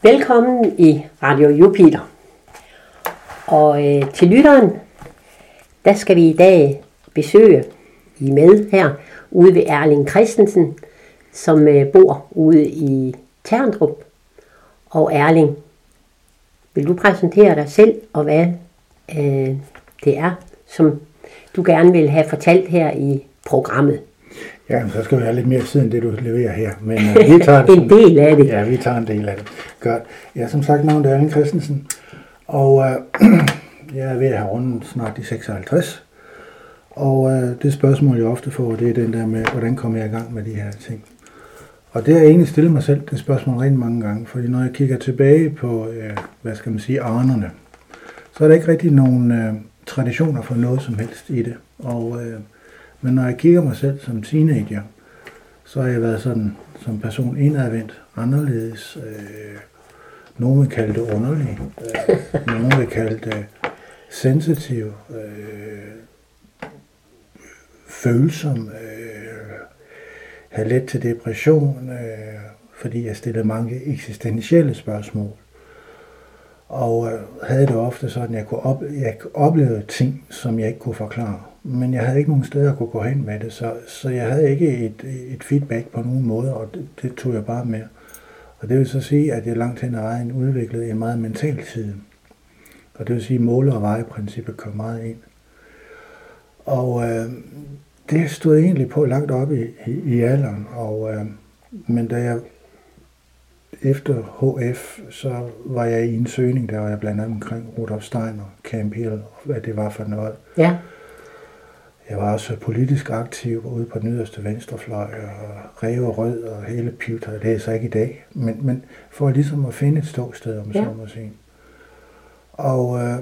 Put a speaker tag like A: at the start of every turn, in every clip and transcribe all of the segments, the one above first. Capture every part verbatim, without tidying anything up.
A: Velkommen i Radio Jupiter. Og øh, til lytteren, der skal vi i dag besøge, I med her, ude ved Erling Christensen, som øh, bor ude i Terndrup. Og Erling, vil du præsentere dig selv, og hvad øh, det er, som du gerne vil have fortalt her i programmet?
B: Ja, så skal vi have lidt mere tid end det, du leverer her. Men uh, vi tager
A: en del af det.
B: Ja, vi tager en del af det. Godt. Jeg er som sagt navnet Erling Christensen, og uh, jeg er ved at have rundet snart de seksoghalvtreds. Og uh, det spørgsmål, jeg ofte får, det er den der med, hvordan kommer jeg i gang med de her ting. Og det har jeg egentlig stillet mig selv, det spørgsmål rigtig mange gange. Fordi når jeg kigger tilbage på, uh, hvad skal man sige, arnerne, så er der ikke rigtig nogen uh, traditioner for noget som helst i det. Og uh, Men når jeg kigger mig selv som teenager, så har jeg været sådan som person indadvendt, anderledes. Øh, nogen vil kalde det underlig, øh, nogen vil kalde det sensitiv, øh, følsom, øh, have let til depression, øh, fordi jeg stillede mange eksistentielle spørgsmål. Og øh, havde det ofte sådan, at jeg kunne, op, jeg opleve ting, som jeg ikke kunne forklare. Men jeg havde ikke nogen steder at kunne gå hen med det, så, så jeg havde ikke et, et feedback på nogen måde, og det, det tog jeg bare med. Og det vil så sige, at jeg langt hen ad vejen udviklede en meget mental side. Og det vil sige, at måle- og vejeprincippet kom meget ind. Og øh, det stod egentlig på langt op i, i, i alderen. Og, øh, men da jeg efter H F, så var jeg i en søgning, der var jeg blandt andet omkring Rudolf Steiner, Camp Hill, og hvad det var for noget.
A: Ja.
B: Jeg var også politisk aktiv ude på den yderste venstrefløj, og Ræve og Rød og hele Piuter, det er så ikke i dag. Men, men for ligesom at finde et ståsted, om ja. så må sige. Og øh,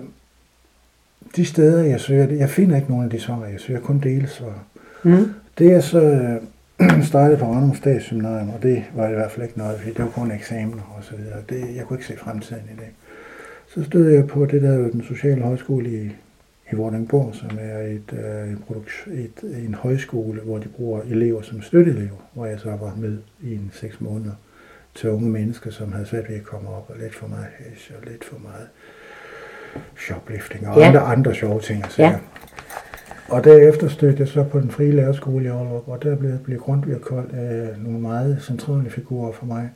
B: de steder, jeg søger, jeg finder ikke nogen af de svar, jeg søger kun delsvar. Mm. Det er så øh, startede på Randers Statsseminarium, og det var i hvert fald ikke noget, fordi det var kun eksamener og så videre. Det, jeg kunne ikke se fremtiden i det. Så stod jeg på det der, den sociale højskole i i Vordingborg, som er et, øh, produk- et, en højskole, hvor de bruger elever som støtteelever, hvor jeg så var med i en seks måneder til unge mennesker, som havde svært ved at komme op, og lidt for meget hash, og lidt for meget shoplifting, og ja. andre, andre sjove ting. Altså. Ja. Og derefter stødte jeg så på den frie lærerskole i Aalborg, og der blev, blev Grundtvig koldt af nogle meget centrale figurer for mig,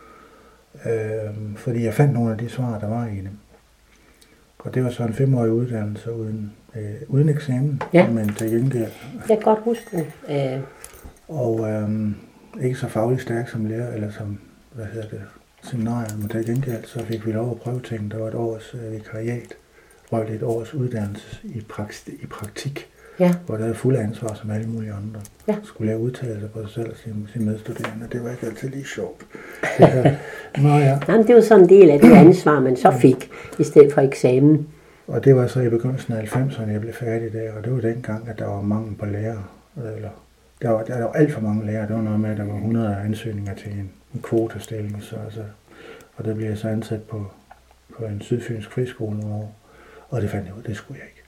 B: øh, fordi jeg fandt nogle af de svar, der var i dem. Og det var så en femårig uddannelse uden, øh, uden eksamen, ja. men til gengæld.
A: Jeg kan godt huske det. Øh.
B: Og øh, ikke så fagligt stærk som lærer, eller som, hvad hedder det, seminarium, men til gengæld så fik vi lov at prøve ting. Der var et års øh, vikariat, hvor det et års uddannelse i, prakt, i praktik, ja. hvor der havde fuld ansvar som alle mulige andre. Ja. Skulle lære udtalelser på sig selv og sine, sine medstuderende. Det var ikke altid lige sjovt. Det, her, Nå, ja.
A: Jamen, det var sådan en del af det ansvar, man så fik, i stedet for eksamen.
B: Og det var så i begyndelsen af halvfemserne, jeg blev færdig der, og det var dengang, at der var mangel på lærere. Eller, der, var, der var alt for mange lærere. Det var noget med, at der var hundrede ansøgninger til en, en kvotestilling. Så, altså, og der blev jeg så ansat på, på en sydfynsk friskole nogle år. Og det fandt jeg ud, det skulle jeg ikke.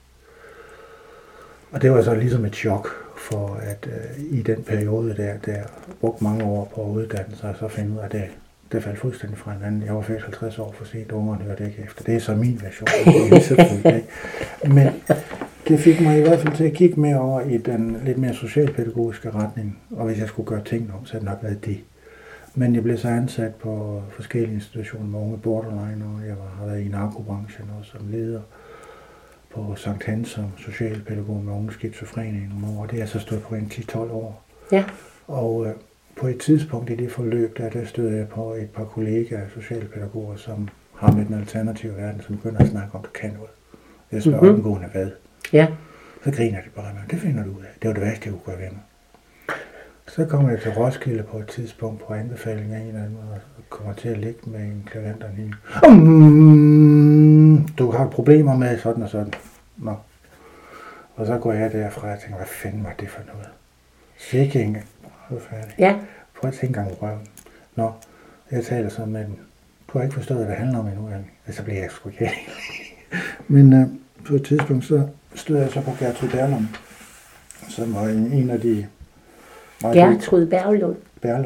B: Og det var så ligesom et chok for, at øh, i den periode der, der brugte mange år på at uddanne sig, og så finde ud af, at det, det faldt fuldstændig fra hinanden. Jeg var født halvtreds år for sent, ungerne hørte ikke efter. Det er så min version. Det ikke. Men det fik mig i hvert fald til at kigge mere over i den lidt mere socialpædagogiske retning, og hvis jeg skulle gøre tingene om, så havde det nok været det. Men jeg blev så ansat på forskellige institutioner med unge borderline, og jeg har været i narkobranchen også som leder på Sankt Hans som socialpædagog med unge skizofrene i nogle år. Det er jeg så stået på en ti tolv år. Ja. Og øh, på et tidspunkt i det forløb, der, der stod jeg på et par kollegaer, socialpædagoger, som har med den alternative verden, som begynder at snakke om, du kan noget. Jeg spørger mm-hmm. omgående hvad. Ja. Så griner de bare med, det finder du ud af. Det var det værste, jeg kunne gøre ved mig. Så kommer jeg til Roskilde på et tidspunkt på anbefaling af en eller anden, og kommer til at ligge med en klaverternin. Mm, du har problemer med sådan og sådan. Nå. Og så går jeg derfra, og jeg tænker, hvad fanden var det for noget? Shaking. Så er færdig. Ja. Prøv at tænke engang røven. Nå, jeg taler så med den. Du har ikke forstået, hvad det handler om endnu. Og så bliver jeg sgu ikke. Men øh, på et tidspunkt, så stod jeg så på Gertrud Berlund, som var en, en af de
A: Gertrud Berlund.
B: Berlund.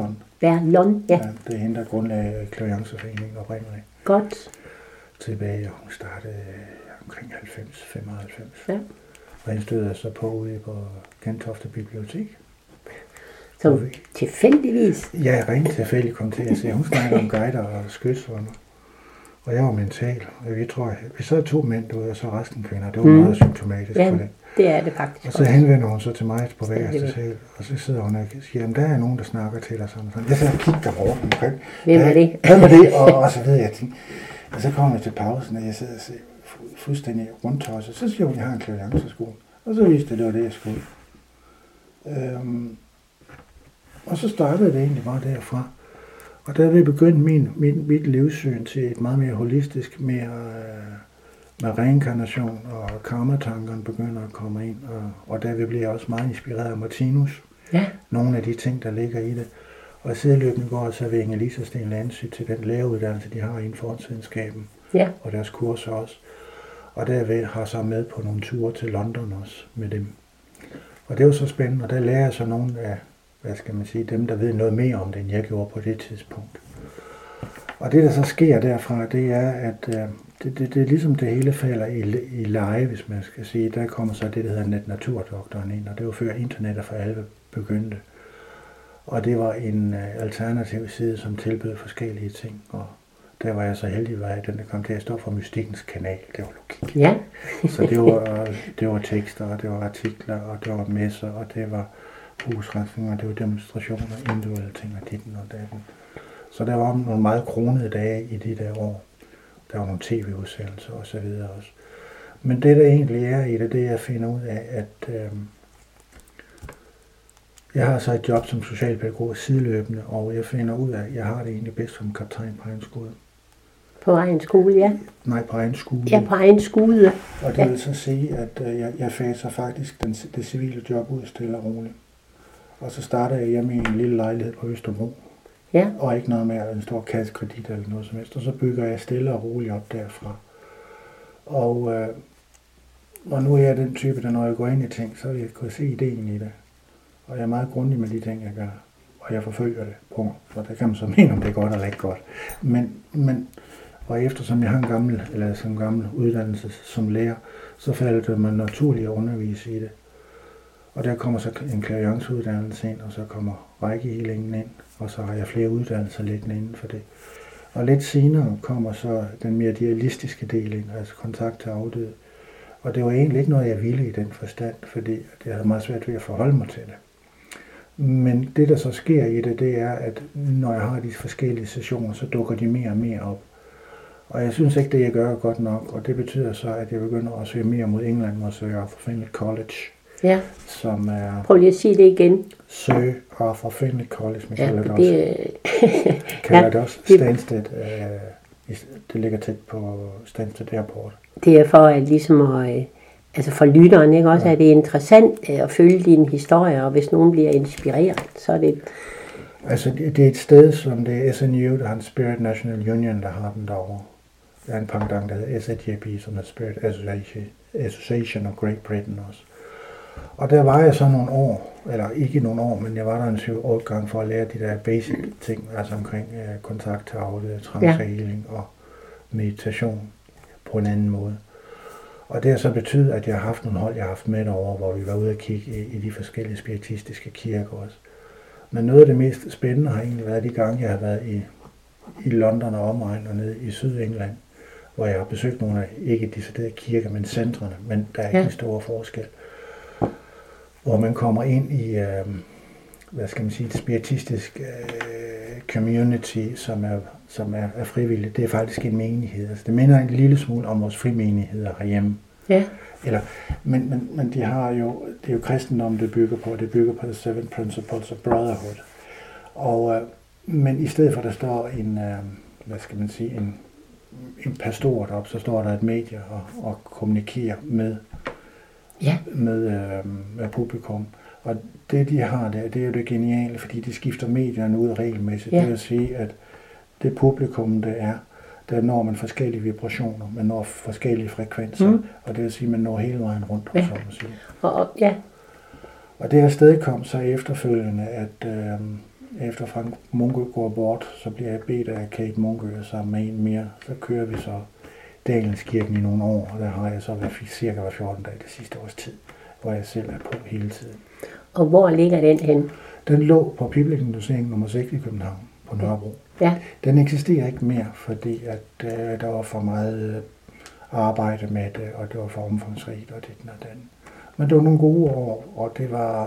A: Berlon, ja.
B: ja. Det er hende, der grundlagde Klavianceforeningen oprindeligt.
A: Godt.
B: Tilbage, hun startede omkring halvfems femoghalvfems.
A: Ja.
B: Og hende stødte jeg så på ude på Gentofte Bibliotek.
A: Som vi... tilfældigvis?
B: Ja, rent tilfældigt kom til at se. Hun snakker om guider og skytsvånder. Og jeg var mental. Jeg tror, vi så to mænd derude, og så resten kvinder. Det var mm. meget symptomatisk
A: ja,
B: for det.
A: det er det faktisk.
B: Og så henvender hun så til mig på bagerste sal, og så sidder hun og siger, jamen der er nogen, der snakker til dig sådan. Jeg sidder og kigger over den. Okay?
A: Hvem er det?
B: Hvem er det? Og, og så ved jeg, at og så kommer jeg til pausen, og jeg sidder og ser fuldstændig rundtosset. Så siger hun, at jeg har en klaviancesko. Og så viste det, det var det, jeg skulle. Øhm, og så startede det egentlig bare derfra. Og der vil begynde min, min, mit livssyn til et meget mere holistisk, mere med reinkarnation, og karmatankerne begynder at komme ind. Og, og der vil blive også meget inspireret af Martinus.
A: Ja.
B: Nogle af de ting, der ligger i det. Og sideløbende går så ved Inge-Lise Steen Landsy til den læreruddannelse, de har inden for åndsvidenskaben.
A: Ja.
B: Og deres kurser også. Og derved har så med på nogle ture til London også med dem. Og det er jo så spændende, og der lærer jeg så nogle af, hvad skal man sige, dem der ved noget mere om det, end jeg gjorde på det tidspunkt. Og det der så sker derfra, det er, at øh, det, det, det er ligesom det hele falder i, i leje, hvis man skal sige. Der kommer så det, der hedder Net Naturdoktoren ind, og det var før internettet for alvor begyndte. Og det var en øh, alternativ side, som tilbød forskellige ting, og der var jeg så heldig, at den der kom til at stå for Mystikkens Kanal. Det var logik.
A: Ja.
B: Så det var, det var tekster, og det var artikler, og det var messer, og det var husrensning, og det var demonstrationer, individuelle ting og ditten og datten. Så der var nogle meget kronede dage i de der år. Der var nogle tv-udsendelser og så videre også. Men det der egentlig er i det, det er, jeg finder ud af, at øh, jeg har så et job som socialpædagog sideløbende, og jeg finder ud af, at jeg har det egentlig bedst som kaptajn på egen skole.
A: På egen skole, ja.
B: Nej, på egen skole.
A: Ja, på egen skole.
B: Og det ja. vil så sige, at øh, jeg, jeg faser faktisk den, det civile job ud stille og roligt. Og så starter jeg hjemme i en lille lejlighed på Østerbro.
A: Ja.
B: Og ikke noget med en stor kassekredit eller noget som helst. Og så bygger jeg stille og roligt op derfra. Og, øh, og nu er jeg den type, der når jeg går ind i ting, så jeg kan se ideen i det. Og jeg er meget grundig med de ting, jeg gør. Og jeg forfølger det på. Og der kan man så mene, om det er godt eller ikke godt. Men, men og eftersom jeg har en gammel, eller som gammel uddannelse som lærer, så falder det mig naturligt at undervise i det. Og der kommer så en klavianceuddannelse ind, og så kommer rækkehealingen ind, og så har jeg flere uddannelser liggende inden for det. Og lidt senere kommer så den mere idealistiske del ind, altså kontakt til afdøde. Og det var egentlig ikke noget, jeg ville i den forstand, fordi jeg havde meget svært ved at forholde mig til det. Men det, der så sker i det, det er, at når jeg har de forskellige sessioner, så dukker de mere og mere op. Og jeg synes ikke, det jeg gør er godt nok, og det betyder så, at jeg begynder at søge mere mod England, og søge Arthur Findlay College.
A: Ja.
B: Som er...
A: Prøv lige at sige det igen.
B: Søge Arthur Findlay College, man
A: ja,
B: kalder det
A: også.
B: kalder ja, det også Stansted. Øh, det ligger tæt på Stansted Airport.
A: Det er for at ligesom at... Altså for lytteren, ikke også, ja. Er det interessant at følge din historie, og hvis nogen bliver inspireret, så er det...
B: Altså det, det er et sted, som det er S N U, der har en Spirit National Union, der har den derovre. Der er en pendant, der hedder S A J B, som er Spirit Association of Great Britain også. Og der var jeg så nogle år, eller ikke nogle år, men jeg var der en syv otte gange for at lære de der basic ting, altså omkring uh, kontakt til afdøde, trancehealing ja. Og meditation på en anden måde. Og det har så betydet, at jeg har haft nogle hold, jeg har haft med derovre, hvor vi var ude og kigge i, i de forskellige spiritistiske kirker også. Men noget af det mest spændende har egentlig været de gange, jeg har været i, i London og omegn og nede i Sydengland, hvor jeg har besøgt nogle af, ikke deciderede kirker, men centrene, men der er ikke ja. En stor forskel. Hvor man kommer ind i, øh, hvad skal man sige, et spiritistisk øh, community, som er, som er, er frivilligt. Det er faktisk en menighed. Altså, det minder en lille smule om vores frimenigheder herhjemme.
A: Ja.
B: Eller, men, men, men de har jo, det er jo kristendom, det bygger på. Det bygger på the seven principles of brotherhood. Og, øh, men i stedet for, at der står en, øh, hvad skal man sige, en, en pastor deroppe, så står der et medie og, og kommunikerer med,
A: ja.
B: med, øh, med publikum. Og det, de har der, det er jo det geniale, fordi de skifter medierne ud regelmæssigt. Ja. Det vil sige, at det publikum, der er, der når man forskellige vibrationer, man når forskellige frekvenser, mm. og det vil sige, at man når hele vejen rundt,
A: ja.
B: så man sige.
A: Og, og, ja.
B: Og det her sted kom så efterfølgende, at øh, efter Frank Munkø går bort, så bliver jeg bedt af Kate Munkø sammen med en mere. Så kører vi så Dalenskirken i nogle år, og der har jeg så været cirka hver fjorten dage det sidste års tid, hvor jeg selv er på hele tiden.
A: Og hvor ligger den hen?
B: Den lå på Pibelingen nummer seks i København, på Nørrebro.
A: Ja.
B: Den eksisterer ikke mere, fordi at, øh, der var for meget øh, arbejde med det, og det var for omfangsrigt, og det og den. Men det var nogle gode år, og det var,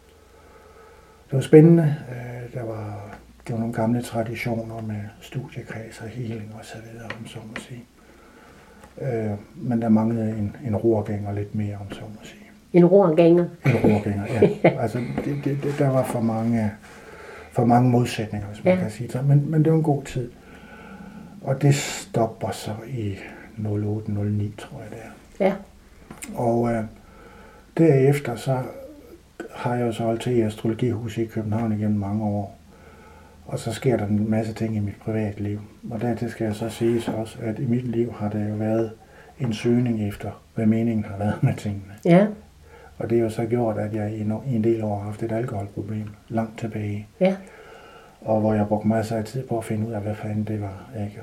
B: det var spændende. Øh, der var, det var nogle gamle traditioner med studiekreds og healing og så videre, om så må sige. Øh, men der manglede en, en rorgænger lidt mere, om så må sige.
A: En rorgænger?
B: En rorgænger, ja. Altså, det, det, det, der var for mange, for mange modsætninger, hvis man ja. kan sige det. Men, men det var en god tid. Og det stopper så i nul otte nul ni, tror jeg det er.
A: Ja.
B: Og øh, derefter så har jeg jo så holdt til i Astrologihuset i København igennem mange år. Og så sker der en masse ting i mit privatliv. Og dertil skal jeg så sige så også, at i mit liv har der jo været en søgning efter, hvad meningen har været med tingene.
A: Ja.
B: Og det har jo så gjort, at jeg i en del år har haft et alkoholproblem langt tilbage.
A: Ja.
B: Og hvor jeg brugte masser af tid på at finde ud af, hvad fanden det var. Ikke?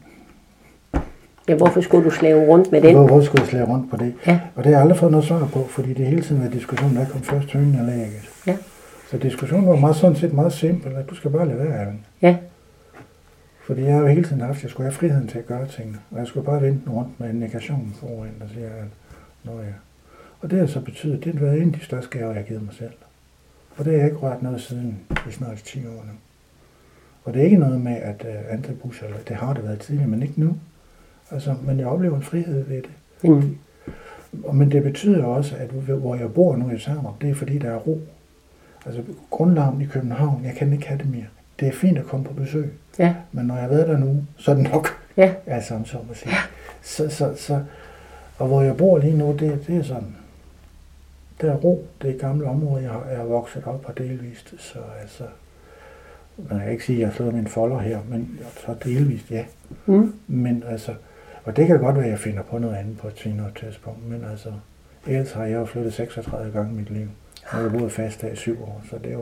B: Og
A: ja, hvorfor skulle du slæve rundt med den?
B: Hvorfor skulle jeg slæve rundt på det?
A: Ja.
B: Og det har jeg aldrig fået noget svar på, fordi det hele tiden var diskussionen, der kom først hønen eller ægget.
A: Ja.
B: Så diskussionen var meget, sådan set meget simpel, at du skal bare lade være af den.
A: Ja.
B: Fordi jeg har jo hele tiden haft, at jeg skulle have friheden til at gøre tingene. Og jeg skulle bare vente rundt med en negation foran, der siger, at nå ja. Og det har så betydet, at det har været en af de største gaver, jeg har givet mig selv. Og det har jeg ikke rørt noget siden i snart ti år nu. Og det er ikke noget med, at uh, antabus, eller det har det været tidligere, men ikke nu. Altså, men jeg oplever en frihed ved det.
A: Mm.
B: Og, men det betyder også, at hvor jeg bor nu i Samrup, det er fordi, der er ro. Altså grundlarmen i København, jeg kan ikke have det mere. Det er fint at komme på besøg.
A: Ja.
B: Men når jeg har været der nu, så er det nok.
A: Ja.
B: Altså, om så må sige. Så, så, så, og hvor jeg bor lige nu, det, det er sådan. Der er ro. Det er et gammelt område, jeg har, jeg har vokset op og delvist. Så altså, man kan ikke sige, at jeg har slået min folder her, men så delvist, ja.
A: Mm.
B: Men altså, og det kan godt være, at jeg finder på noget andet på et senere tidspunkt, men altså, ellers har jeg jo flyttet seksogtredive gange i mit liv. Og jeg har boet fast her i syv år, så det er jo,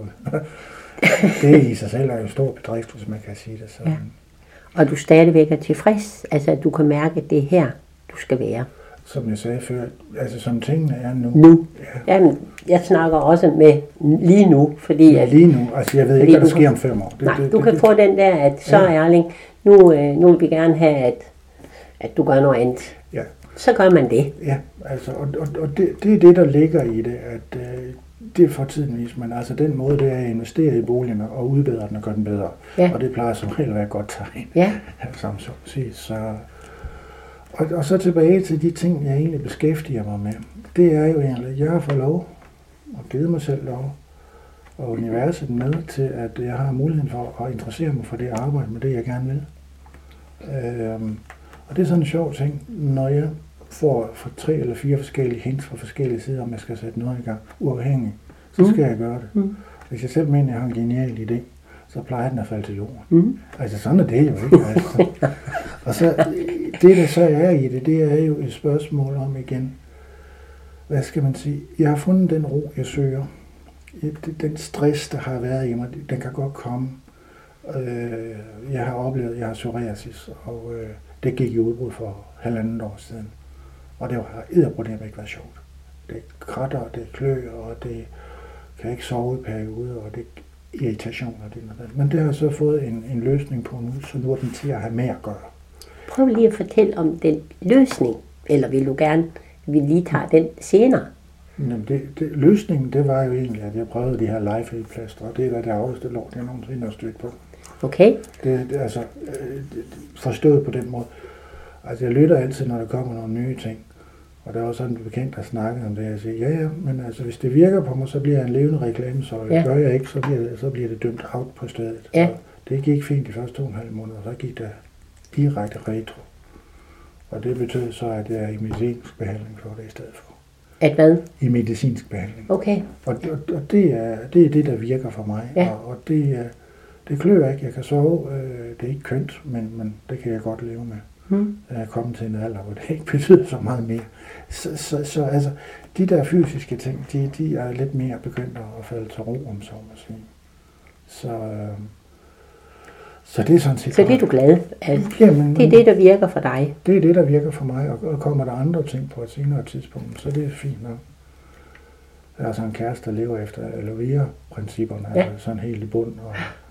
B: det i sig selv er jo stor bedrift, hvis man kan sige det sådan. Ja.
A: Og du stadigvæk er tilfreds, altså at du kan mærke, at det er her, du skal være.
B: Som jeg sagde før, altså som tingene er nu.
A: Nu? Ja. Jamen, jeg snakker også med lige nu, fordi...
B: Ja, lige nu, altså jeg ved ikke, hvad der sker kan, om fem år. Det,
A: nej,
B: det,
A: du
B: det,
A: kan
B: det,
A: få den der, at så ja. Erling, nu, øh, nu vil vi gerne have, at, at du gør noget andet.
B: Ja.
A: Så gør man det.
B: Ja, altså, og, og, og det, det er det, der ligger i det, at øh, det er for tiden vis, men altså den måde, det er at investere i boligerne og udbedre den og gøre den bedre. Ja. Og det plejer som regel at være et godt tegn.
A: Ja.
B: Som så sige. Så, og, og så tilbage til de ting, jeg egentlig beskæftiger mig med. Det er jo egentlig, at jeg har fået lov, og givet mig selv lov, og universet med til, at jeg har muligheden for at interessere mig for det arbejde med det, jeg gerne vil. Øhm, og det er sådan en sjov ting, når jeg får for tre eller fire forskellige hints fra forskellige sider, om jeg skal sætte noget i gang uafhængigt, så skal mm. jeg gøre det. Mm. Hvis jeg selv mener, at jeg har en genial idé, så plejer den at falde til jorden. Mm. Altså sådan er det jo ikke. Altså. Og så det, der så er i det, det er jo et spørgsmål om igen, hvad skal man sige, jeg har fundet den ro, jeg søger. Den stress, der har været i mig, den kan godt komme. Jeg har oplevet, jeg har psoriasis, og det gik i udbrud for halvandet år siden. Og det har edderproblemet ikke været sjovt. Det kratter, det klør, og det kan ikke sove i perioder, og det er irritation og det og det. Men det har så fået en, en løsning på nu, så nu er den til at have mere at gøre.
A: Prøv lige at fortælle om den løsning, eller vil du gerne, at vi lige tager den senere?
B: Jamen det, det, løsningen, det var jo egentlig, at jeg prøvede de her live-aid-plaster, og det er da det afste lort, jeg nogensinde har stødt på.
A: Okay.
B: Det, det altså det, forstået på den måde. Altså jeg lytter altid, når der kommer nogle nye ting. Og der er også sådan en bekendt, der snakker om det, og jeg siger, ja ja, men altså hvis det virker på mig, så bliver jeg en levende reklame, så ja. Gør jeg ikke, så bliver, det, så bliver det dømt out på stedet.
A: Ja.
B: Og det gik fint de første to og en halv måneder, og så gik der direkte retro. Og det betød så, at jeg er i medicinsk behandling for det i stedet for.
A: At hvad?
B: I medicinsk behandling.
A: Okay.
B: Og, og, og det, er, det er det, der virker for mig.
A: Ja.
B: Og, og det, det klør ikke, jeg kan sove, øh, det er ikke kønt, men, men det kan jeg godt leve med. Hmm. Jeg er kommet til en alder, hvor det ikke betyder så meget mere. Så, så, så altså, de der fysiske ting, de, de er lidt mere begyndt at falde til ro, om så må sige. Så, øh, så det er sådan set...
A: Så det er du glad af?
B: Jamen,
A: det er det, der virker for dig?
B: Det er det, der virker for mig, og, og kommer der andre ting på et senere tidspunkt, så det er fint nok. Jeg har sådan en kæreste, der lever efter aloe vera-principperne, ja. Altså sådan helt i bund, og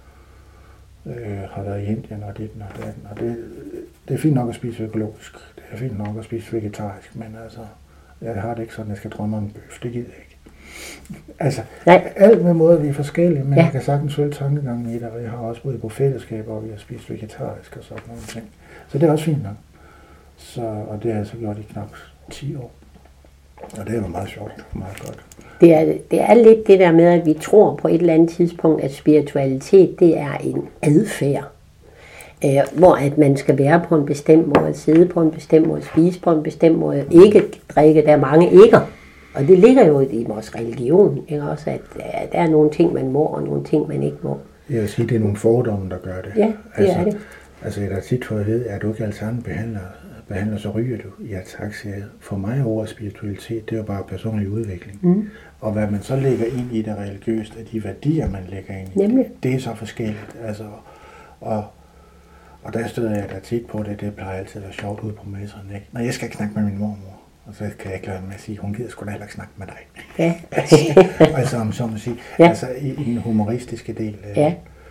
B: øh, har været i Indien og dit og datten, og det, det er fint nok at spise økologisk, det er fint nok at spise vegetarisk, men altså, jeg har det ikke sådan, at jeg skal drømme om en bøf, det gider jeg ikke. Altså, nej. Alt med måder, vi er forskellige, men ja. Jeg kan sagtens følge tankegangen i det, og jeg har også boet på fællesskaber, hvor vi har spist vegetarisk og sådan nogle ting. Så det er også fint nok. Så, og det har jeg så gjort i knap ti år. Og det var meget sjovt, meget godt.
A: Det er, det er lidt det der med, at vi tror på et eller andet tidspunkt, at spiritualitet, det er en adfærd. Øh, hvor at man skal være på en bestemt måde, sidde på en bestemt måde, spise på en bestemt måde, ikke drikke, der er mange ikke. Og det ligger jo i vores religion, ikke også, at der er nogle ting, man må, og nogle ting, man ikke må.
B: Jeg vil sige, det er nogle fordomme, der gør det.
A: Ja, det
B: altså,
A: er det.
B: Altså, jeg har tit fået at vide, at du ikke altid behandler, behandler, så ryger du. Ja, tak, siger jeg. For mig over spiritualitet, det er jo bare personlig udvikling. Mm. Og hvad man så lægger ind i det religiøst, og de værdier, man lægger ind i, det, det er så forskelligt. Altså, og, og der støder jeg da tit på det, det plejer altid at være sjovt ude på messerne, ikke? Når jeg skal ikke snakke med min mormor, og så kan jeg ikke lade med at sige, hun gider sgu da heller ikke snakke med dig.
A: Ja.
B: Altså, om så må sige, ja. Altså i, i den humoristiske del.
A: Ja.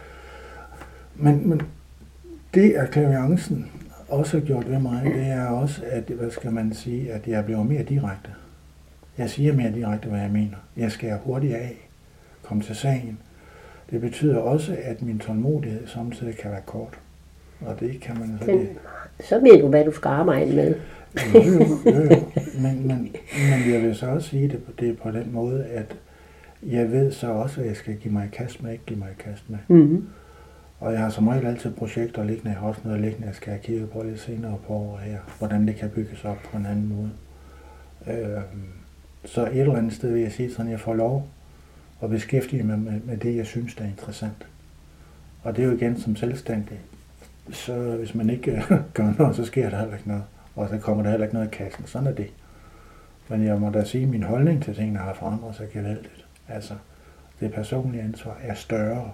B: Men, men det, at klaviancen også har gjort ved mig, det er også, at, hvad skal man sige, at jeg bliver mere direkte. Jeg siger mere direkte, hvad jeg mener. Jeg skærer hurtigt af, komme til sagen. Det betyder også, at min tålmodighed samtidig kan være kort. Og det kan man så det.
A: Så ved du, hvad du skal arbejde med.
B: Jo, jo, jo, jo. Men, men, men jeg vil så også sige det, det på den måde, at jeg ved så også, at jeg skal give mig i kast med, ikke give mig i kast med. Mm-hmm. Og jeg har som regel altid projekter liggende, jeg har også noget liggende, jeg skal have kigget på lidt senere på året her, hvordan det kan bygges op på en anden måde. Øh, så et eller andet sted vil jeg sige sådan, at jeg får lov at beskæftige mig med, med det, jeg synes, der er interessant. Og det er jo igen som selvstændig. Så hvis man ikke gør noget, så sker der heller ikke noget. Og så kommer der heller ikke noget i kassen. Sådan er det. Men jeg må da sige, at min holdning til tingene har forandret sig gevaldigt. Altså, det personlige ansvar er større.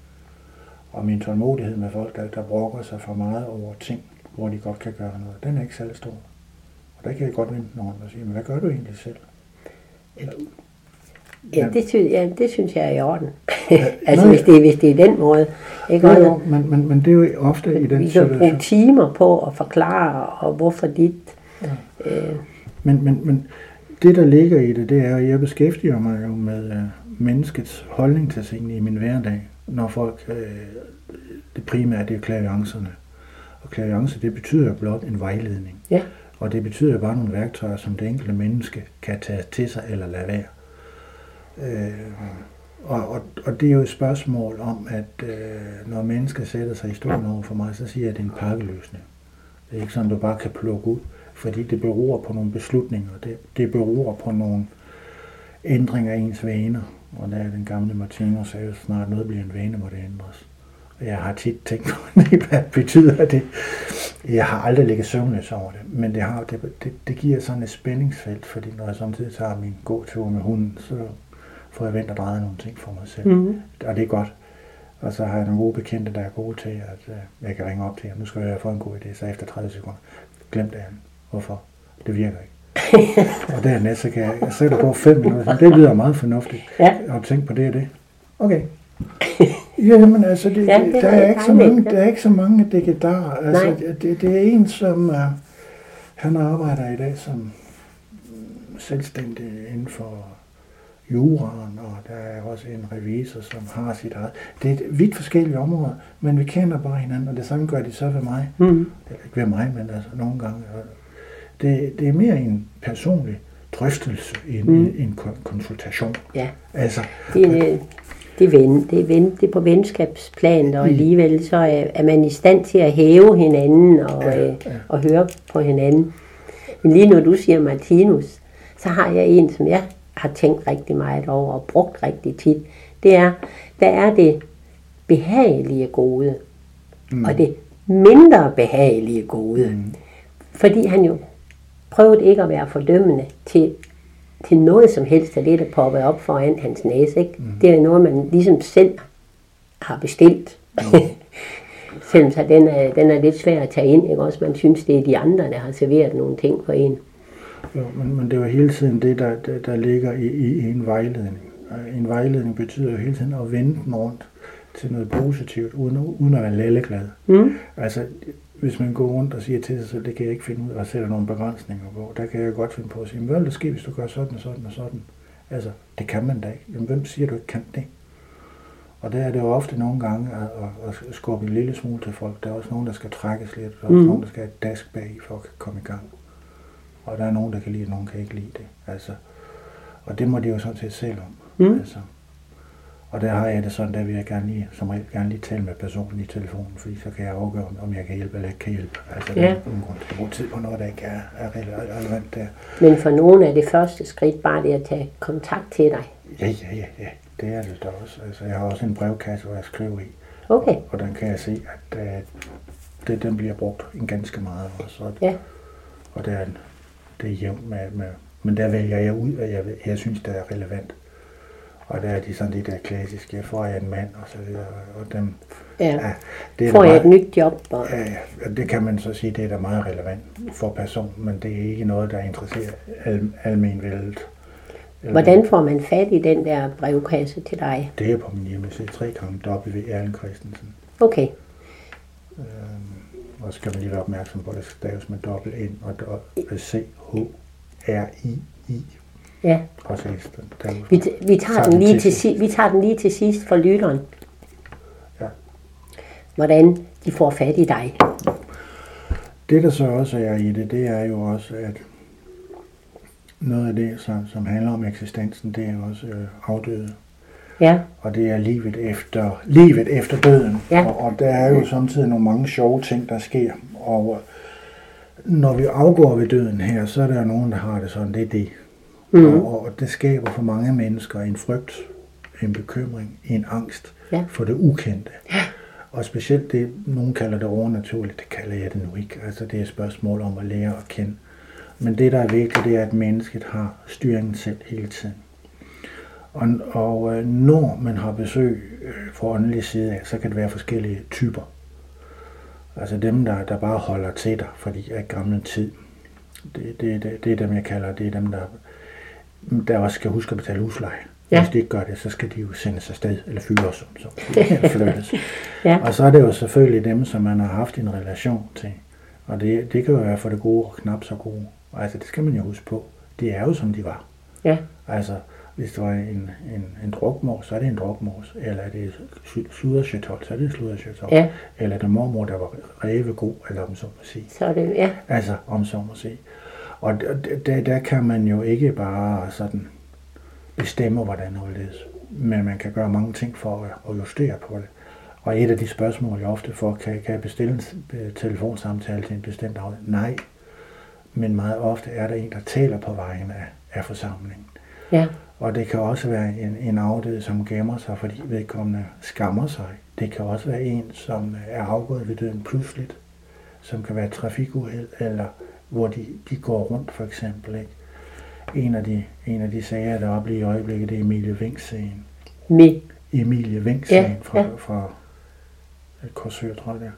B: Og min tålmodighed med folk, der, der brokker sig for meget over ting, hvor de godt kan gøre noget, den er ikke særlig stor. Og der kan jeg godt vente nogen og sige, men hvad gør du egentlig selv?
A: Ja, ja, det, synes, ja det synes jeg er i orden. Ja, altså hvis det, hvis det er den måde. Ikke?
B: Jo, jo, men, men, men det er jo ofte i den
A: vi
B: situation.
A: Vi kan bruge timer på at forklare, og hvorfor dit. Ja. Øh.
B: Men, men, men det, der ligger i det, det er, at jeg beskæftiger mig jo med øh, menneskets holdning til tingene i min hverdag. Når folk, øh, det primære, det er klaviancerne. Og klaviance, det betyder blot en vejledning. Ja. Og det betyder bare nogle værktøjer, som det enkelte menneske kan tage til sig eller lade være. Øh, og, og, og det er jo et spørgsmål om, at øh, når mennesker sætter sig i stolen over for mig, så siger jeg, at det er en pakkeløsning. Det er ikke sådan, du bare kan plukke ud, fordi det beror på nogle beslutninger. Det, det beror på nogle ændringer af ens vaner. Og der er den gamle Martinus sagde, at snart noget bliver en vane, må det ændres. Og jeg har tit tænkt på, hvad betyder det. Jeg har aldrig ligget søvnløs over det, men det, har, det, det, det giver sådan et spændingsfelt, fordi når jeg samtidig tager min gåtur med hunden, så får jeg vendt og drejet nogle ting for mig selv. Mm-hmm. Og det er godt. Og så har jeg nogle gode bekendte, der er gode til, at uh, jeg kan ringe op til jer. Nu skal jeg få en god idé, så efter tredive sekunder. Glem det, hvorfor? Det virker ikke. Og dernæst, så kan jeg, så kan der gå fem minutter. Det lyder meget fornuftigt. Ja. Og tænke på det og det. Okay. Jamen altså, det, ja, det der, er ikke så mange, der er ikke så mange dekedarer. Altså, det, det er en, som uh, han arbejder i dag som selvstændig inden for juraen, og der er også en revisor, som har sit eget. Det er et vidt forskellige områder, men vi kender bare hinanden, og det samme gør de så ved mig. Mm. Eller ikke ved mig, men altså nogle gange. Det, det er mere en personlig drøftelse end mm. en, en konsultation. Ja. Altså,
A: det er, det er, ven, det er, ven, det er på venskabsplan, og alligevel så er, er man i stand til at hæve hinanden og, ja, ja. Øh, og høre på hinanden. Men lige når du siger Martinus, så har jeg en, som jeg har tænkt rigtig meget over og brugt rigtig tit. Det er, hvad er det behagelige gode, mm. og det mindre behagelige gode. Mm. Fordi han jo prøvede ikke at være fordømmende til, til noget som helst af det, der poppede op foran hans næse. Ikke? Mm. Det er noget, man ligesom selv har bestilt. Mm. Selvom så den er, den er lidt svær at tage ind, ikke også? Man synes, det er de andre, der har serveret nogle ting for en.
B: Jo, men, men det er jo hele tiden det, der, der, der ligger i, i en vejledning. En vejledning betyder jo hele tiden at vende den rundt til noget positivt, uden, uden at være lalleglad. Mm. Altså, hvis man går rundt og siger til sig selv, det kan jeg ikke finde ud af, og sætter nogle begrænsninger på, der kan jeg godt finde på at sige, hvad vil der ske, hvis du gør sådan og sådan og sådan? Altså, det kan man da ikke. Jamen, hvem siger, du ikke kan det? Og der er det jo ofte nogle gange at, at, at skubbe en lille smule til folk. Der er også nogen, der skal trækkes lidt, og der er mm. nogen, der skal have et dask bag for at komme i gang. Og der er nogen, der kan lide det, og nogen kan ikke lide det. Altså, og det må de jo sådan set selv om. Mm. Altså. Og der har jeg det sådan, der vil jeg gerne lige, som regel gerne lige tale med personen i telefonen, fordi så kan jeg afgøre, om jeg kan hjælpe eller ikke kan hjælpe. Altså, ja. Der er ingen grund til at bruge tid på noget, der ikke er, er relevant der.
A: Men for nogen er det første skridt bare det at tage kontakt til dig?
B: Ja, ja, ja, ja. Det er det da også. Altså, jeg har også en brevkasse, hvor jeg skriver i.
A: Okay.
B: Og den kan jeg se, at uh, det, den bliver brugt en ganske meget også. Og,
A: ja. Og
B: det er, det er jævnt med, med, men der vælger jeg ud, hvad jeg, jeg synes, det er relevant. Og der er de sådan det der klassiske, jeg får jeg en mand og så videre, og dem,
A: ja. Ja, det er får jeg meget, et nyt job? Og...
B: Ja, det kan man så sige, det er da meget relevant for personen, men det er ikke noget, der interesserer al, almenvældet.
A: Hvordan får man fat i den der brevkasse til dig?
B: Det er på min hjemmeside, tre gange W Erling Christensen.
A: Okay.
B: Øhm, og så skal man lige være opmærksom på, at det staves med dobbelt N og C H R I I.
A: Ja.
B: Og så
A: vi, vi, tager den lige til, til, vi tager den lige til sidst for lytteren.
B: Ja.
A: Hvordan de får fat i dig.
B: Det der så også er i det, det er jo også, at noget af det, som, som handler om eksistensen, det er også øh, afdøde.
A: Ja.
B: Og det er livet efter, livet efter døden.
A: Ja.
B: Og, og der er jo samtidig nogle mange sjove ting, der sker. Og når vi afgår ved døden her, så er der jo nogen, der har det sådan, det er det. Mm. Og, og det skaber for mange mennesker en frygt, en bekymring, en angst
A: ja.
B: For det ukendte.
A: Ja.
B: Og specielt det, nogen kalder det overnaturligt, det kalder jeg det nu ikke. Altså det er et spørgsmål om at lære at kende. Men det, der er vigtigt, det er, at mennesket har styringen selv hele tiden. Og, og når man har besøg fra åndelig side af, så kan det være forskellige typer. Altså dem, der, der bare holder til dig, fordi af gammel tid. Det, det, det, det er dem, jeg kalder, det er dem, der, der også skal huske at betale husleje. Ja. Hvis de ikke gør det, så skal de jo sendes afsted, eller fyres, så flyttes. Ja. Og så er det jo selvfølgelig dem, som man har haft en relation til. Og det, det kan jo være for det gode og knap så gode. Altså, det skal man jo huske på. De er jo, som de var.
A: Ja.
B: Altså, hvis det var en, en, en drukmors, så er det en drukmors. Eller er det sludersjøtol, så er det en sludersjøtol.
A: Ja.
B: Eller er det mormor, der var rævegod, eller om så må sige.
A: Så er det, ja.
B: Altså, om så må sige. Og der, der kan man jo ikke bare sådan bestemme, hvordan det ledes. Men man kan gøre mange ting for at justere på det. Og et af de spørgsmål, jeg ofte får, kan, kan jeg bestille en telefonsamtale til en bestemt afdeling? Nej. Men meget ofte er der en, der taler på vegne af, af forsamlingen.
A: Ja.
B: Og det kan også være en, en afdød, som gemmer sig, fordi vedkommende skammer sig. Det kan også være en, som er afgået ved døden pludseligt, som kan være et trafikuheld, eller hvor de, de går rundt for eksempel. Ikke? En, af de, en af de sager, der oplever i øjeblikket, det er Emilie Vink-sagen.
A: Mi.
B: Emilie Vink-sagen
A: ja,
B: fra,
A: ja.
B: fra Korsør, tror jeg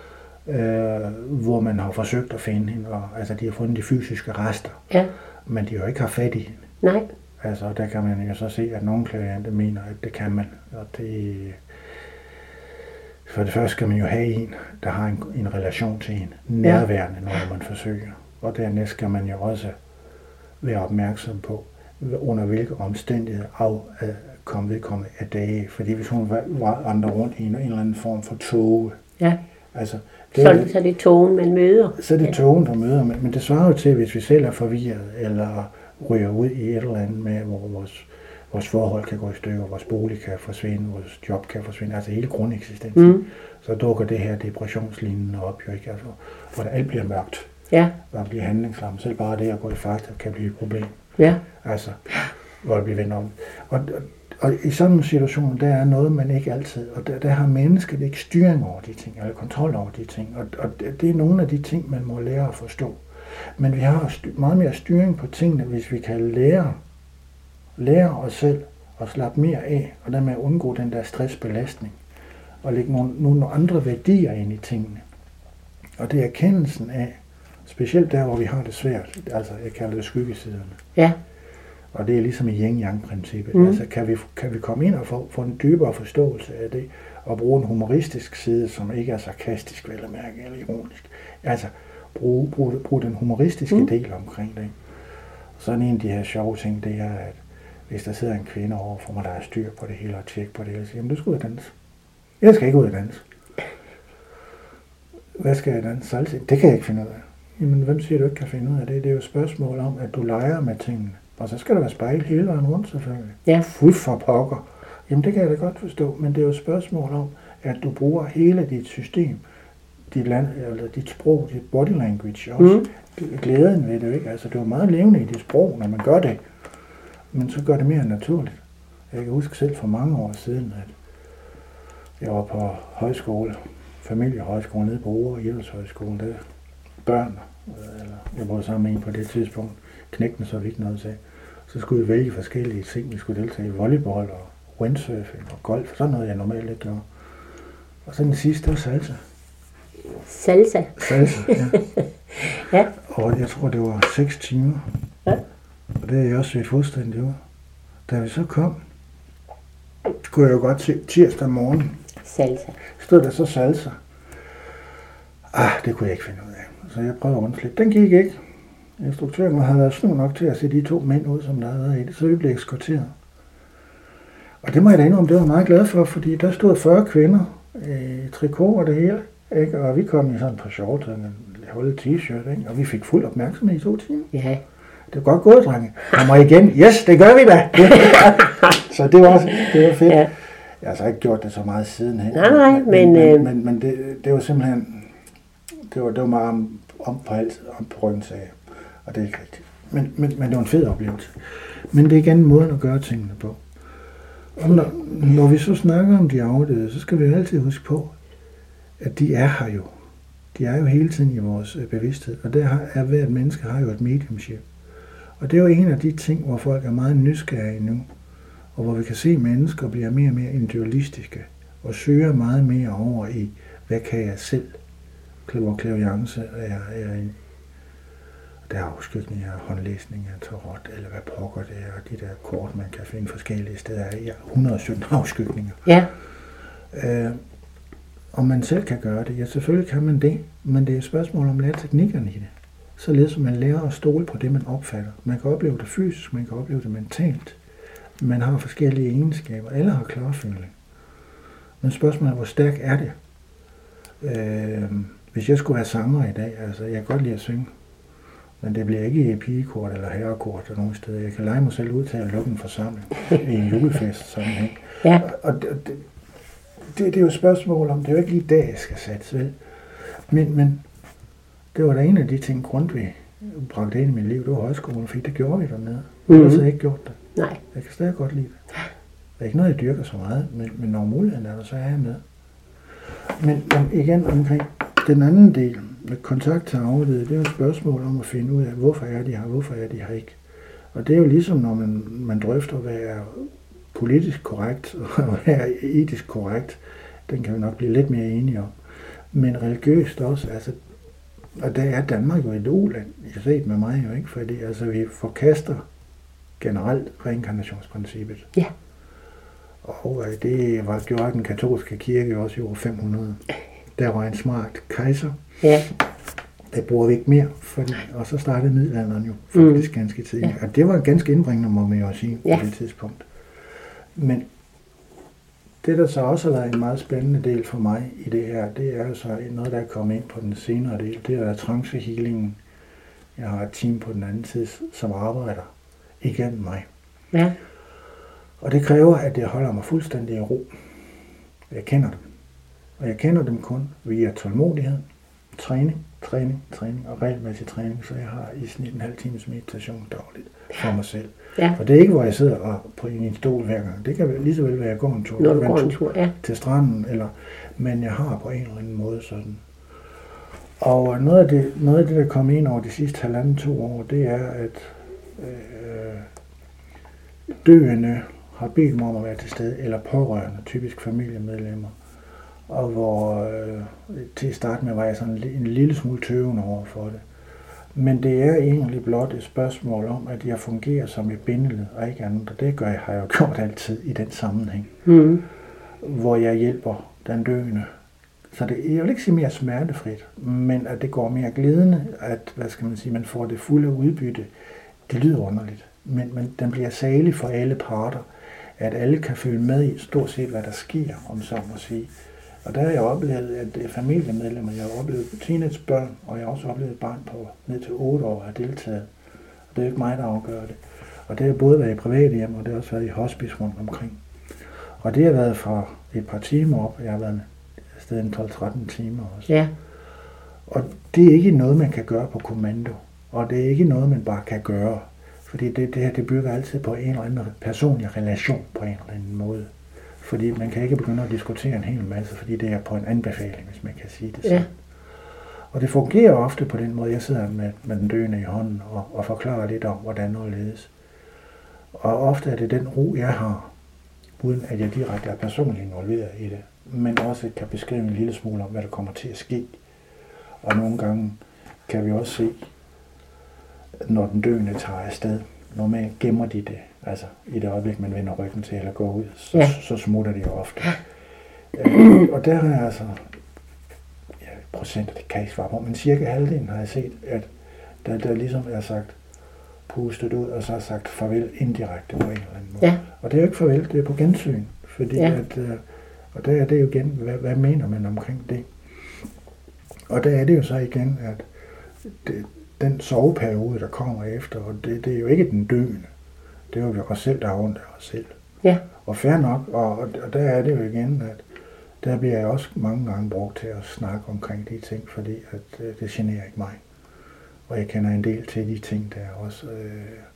B: der. Øh, hvor man har forsøgt at finde hende, og altså de har fundet de fysiske rester,
A: ja.
B: Men de har jo ikke haft fat i hende.
A: Nej.
B: Altså der kan man jo så se, at nogle klienter mener, at det kan man, og det, for det første skal man jo have en, der har en, en relation til en, nærværende, ja. Når man forsøger, og dernæst skal man jo også være opmærksom på, under hvilke omstændigheder af at komme vedkommende af dage, fordi hvis hun var andre rundt i en, en eller anden form for tåge,
A: ja.
B: Altså, det
A: så,
B: er,
A: så er det togen, man møder.
B: Så er det togen, der møder, men, men det svarer jo til, hvis vi selv er forvirret, eller ryger ud i et eller andet med, hvor vores, vores forhold kan gå i stykker, vores bolig kan forsvinde, vores job kan forsvinde, altså hele grundeksistensen, mm. så dukker det her depressionslignende op, jo ikke, altså, hvor der alt bliver mørkt,
A: ja.
B: Hvor der bliver handlingslam, selv bare det at gå i fakta kan blive et problem,
A: ja.
B: Altså, hvor det bliver vendt om. Og, og, og i sådan en situation, der er noget, man ikke altid, og der, der har mennesket ikke styring over de ting, eller kontrol over de ting, og, og det, det er nogle af de ting, man må lære at forstå. Men vi har styr, meget mere styring på tingene, hvis vi kan lære, lære os selv at slappe mere af, og dermed undgå den der stressbelastning. og lægge nogle, nogle andre værdier ind i tingene. Og det er erkendelsen af, specielt der, hvor vi har det svært, altså jeg kalder det skyggesiderne.
A: Ja.
B: Og det er ligesom i yin-yang-princippet.
A: Mm.
B: Altså kan vi, kan vi komme ind og få, få en dybere forståelse af det, og bruge en humoristisk side, som ikke er sarkastisk, vel at mærke, eller ironisk. Altså bruge, bruge, bruge den humoristiske mm. del omkring det. Sådan en af de her sjove ting, det er, at hvis der sidder en kvinde overfor mig, der er styr på det hele, og tjek på det hele, siger, jamen du skal ud og danse. Jeg skal ikke ud og danse. Hvad skal jeg danse? Salsa? Det kan jeg ikke finde ud af. Jamen, hvem siger, du ikke kan finde ud af det? Det er jo et spørgsmål om, at du leger med tingene. Og så skal der være spejl hele vejen rundt, selvfølgelig.
A: Ja.
B: Fud for pokker. Jamen, det kan jeg da godt forstå, men det er jo et spørgsmål om, at du bruger hele dit system, dit, land, eller dit sprog, dit body language også. Mm. Glæden ved det, ikke? Altså, det er jo meget levende i dit sprog, når man gør det. Men så gør det mere naturligt. Jeg kan huske selv for mange år siden, at jeg var på højskole, familiehøjskole nede på Ore, Idrætshøjskolen, der børn, eller jeg boede sammen med en på det tidspunkt, knækkende så vidt noget sagde. Så skulle vi vælge forskellige ting. Vi skulle deltage i volleyball og windsurfing og golf, sådan noget jeg normalt ikke gjorde. Og så den sidste, det var salsa.
A: Salsa?
B: Salsa, ja.
A: Ja.
B: Og jeg tror, det var seks timer.
A: Ja.
B: Og det er jeg også set fuldstændig ud. Da vi så kom, skulle jeg jo godt se tirsdag morgen.
A: Salsa.
B: Stod der så salsa. Ah, det kunne jeg ikke finde ud af. Så jeg prøvede at rundslippe. Den gik ikke. Instruktøren havde været snu nok til at se de to mænd ud, som der havde været i det, så vi blev eskorteret. Og det må jeg da indrømme, det var jeg meget glad for, fordi der stod fyrre kvinder i trikot og det hele, ikke? Og vi kom i sådan et par shorts og en hullet t-shirt, ikke? Og vi fik fuld opmærksomhed i to timer.
A: Ja.
B: Det var godt gået, drenge. Kommer igen. Yes, det gør vi da. Så det var, det var fedt. Ja. Jeg har så ikke gjort det så meget sidenhen.
A: Nej, nej, men...
B: Men, men,
A: øh...
B: men, men det, det var simpelthen... Det var, det var meget om, om på alt, om på ryggen sag. Og det er ikke rigtigt. Men, men, men det var en fed oplevelse. Men det er igen måden at gøre tingene på. Og når, når vi så snakker om de afdøde, så skal vi altid huske på, at de er her jo. De er jo hele tiden i vores bevidsthed. Og der er hvert menneske har jo et mediumship. Og det er jo en af de ting, hvor folk er meget nysgerrige nu. Og hvor vi kan se, at mennesker bliver mere og mere individualistiske. Og søger meget mere over i, hvad kan jeg selv? Hvor clairvoyance er, er en. Der er afskygning af håndlæsning af tarot, eller hvad pokker det er, og de der kort, man kan finde forskellige steder. Ja, et hundrede og sytten afskygninger.
A: Ja.
B: Øh, om man selv kan gøre det, ja selvfølgelig kan man det, men det er et spørgsmål om at lære teknikkerne i det. Således at man lærer at stole på det, man opfatter. Man kan opleve det fysisk, man kan opleve det mentalt. Man har forskellige egenskaber, alle har klarføling. Men spørgsmålet er, hvor stærk er det? Øh, hvis jeg skulle være sanger i dag, altså jeg kan godt lide at synge, men det bliver ikke i pigekort eller herrekort eller nogen steder. Jeg kan lege mig selv ud til at lukke en forsamling i en julefest sammenhæng.
A: Ja.
B: Og det, det, det, det er jo et spørgsmål om, det er jo ikke lige dag, jeg skal sætte vel. Men, men det var da en af de ting, Grundtvig bragte ind i mit liv, det var højskolen, fordi det gjorde vi dernede. Mm-hmm. Ellers havde jeg ikke gjort det.
A: Nej.
B: Jeg kan stadig godt lide det. Det er ikke noget, jeg dyrker så meget, men, men når muligheden er der, så er jeg med. Men om, igen omkring den anden del med kontakt til afdøde, det er jo et spørgsmål om at finde ud af, hvorfor er de her, hvorfor er de her ikke. Og det er jo ligesom, når man, man drøfter, hvad er politisk korrekt og hvad er etisk korrekt. Den kan vi nok blive lidt mere enige om. Men religiøst også, altså, og der er Danmark jo et uland, I set med mig jo ikke, fordi altså, vi forkaster generelt reinkarnationsprincippet.
A: Ja.
B: Og det var gjort den katolske kirke også i år fem hundrede. Der var en smart kejser.
A: Ja.
B: Det bruger vi ikke mere, fordi, og så startede middelalderen jo faktisk mm. ganske tidligt. Ja. Og det var ganske indbringende, må man jo sige, ja. På det tidspunkt. Men det, der så også har været en meget spændende del for mig i det her, det er jo så noget, der er kommet ind på den senere del. Det er trancehealingen. Jeg har et team på den anden side, som arbejder igennem mig.
A: Ja.
B: Og det kræver, at jeg holder mig fuldstændig i ro. Jeg kender dem. Og jeg kender dem kun via tålmodighed, træning, træning, træning og regelmæssig træning, så jeg har i snit en halv times meditation dagligt for mig selv.
A: Ja.
B: Og det er ikke, hvor jeg sidder og på en stol hver gang. Det kan lige så vel være, at jeg går en tur,
A: Når du går en tur ja.
B: til stranden, eller, men jeg har på en eller anden måde sådan. Og noget af det, noget af det der kom ind over de sidste halvanden to år, det er, at øh, døende har bedt mig om at være til stede, eller pårørende, typisk familiemedlemmer, og hvor øh, til at starte med var jeg sådan en lille smule tøvende over for det. Men det er egentlig blot et spørgsmål om, at jeg fungerer som et bindeled og ikke andet, og det gør jeg, har jeg jo gjort altid i den sammenhæng, mm. hvor jeg hjælper den døende. Så det, jeg vil ikke sige mere smertefrit, men at det går mere glidende, at hvad skal man sige, man får det fulde udbytte. Det lyder underligt, men, men den bliver salig for alle parter, at alle kan følge med i stort set, hvad der sker, om så må sige. Og der har jeg oplevet, at det er familiemedlemmer, jeg har oplevet teenagebørn, og jeg har også oplevet et barn på ned til otte år har deltaget. Og det er ikke mig, der afgør det. Og det har både været i private hjem, og det har også været i hospice rundt omkring. Og det har været fra et par timer op, og jeg har været afsted en tolv tretten timer også.
A: Ja.
B: Og det er ikke noget, man kan gøre på kommando. Og det er ikke noget, man bare kan gøre. Fordi det, det her, det bygger altid på en eller anden personlig relation på en eller anden måde. Fordi man kan ikke begynde at diskutere en hel masse, fordi det er på en anbefaling, hvis man kan sige det sådan. Ja. Og det fungerer ofte på den måde, jeg sidder med, med den døende i hånden og, og forklarer lidt om, hvordan noget ledes. Og ofte er det den ro, jeg har, uden at jeg direkte er personligt involveret i det, men også kan beskrive en lille smule om, hvad der kommer til at ske. Og nogle gange kan vi også se, når den døende tager afsted. Normalt gemmer de det. Altså i det øjeblik, man vender ryggen til eller går ud, så, ja. så smutter de jo ofte. øh, og der har jeg altså, ja, procenter, det kan jeg ikke svare på, men cirka halvdelen har jeg set, at der, der ligesom er sagt, pustet ud, og så har sagt farvel indirekte på en eller anden måde. Ja. Og det er jo ikke farvel, det er på gensyn. Fordi ja. at, øh, og der er det jo igen, hvad, hvad mener man omkring det? Og der er det jo så igen, at det, den soveperiode, der kommer efter, og det, det er jo ikke den døende. Det er jo os selv, der har ondt af os selv. Ja. Og fair nok, og, og der er det jo igen, at der bliver jeg også mange gange brugt til at snakke omkring de ting, fordi at, det, det generer ikke mig. Og jeg kender en del til de ting, der også. Øh,